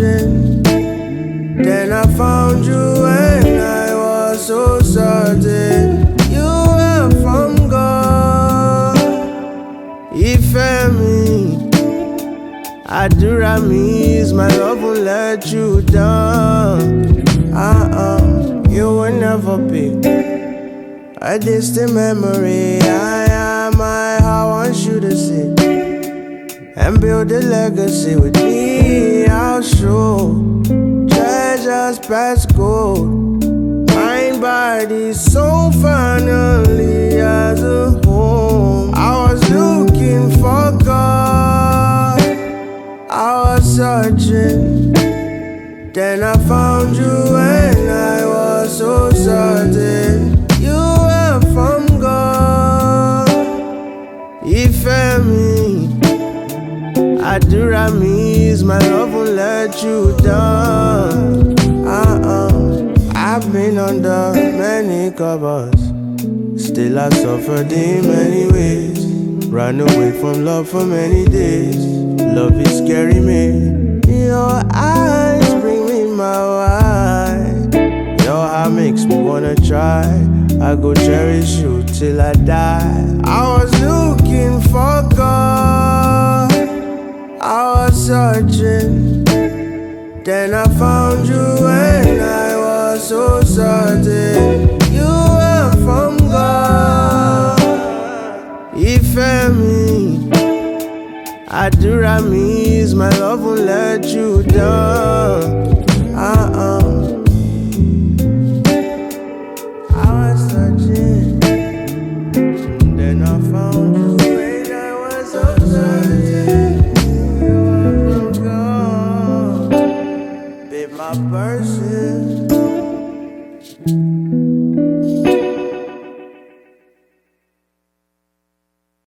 searching, then I found you and I was so certain you were from God. Ìfẹ́ mi, àdúrà mi is my love won't let you down. You will never be a distant memory. I want you to sit and build a legacy with me. I'll show treasures past gold, mind, body, soul, finally as a home. I was looking for God, I was searching, then I found you and I was so certain you were from God. Ìfẹ́ mi, àdúrà mi is my love won't let you down. I've been under many covers, still I suffered in many ways. Ran away from love for many days. Love is scaring me. Your eyes bring me my wine. Your heart makes me wanna try. I go cherish you till I die. I was looking for God, I was searching, then I found you and I was so certain you were from God. Ìfẹ́ mi, àdúrà mi is my love won't let you down. I was searching, then I found you.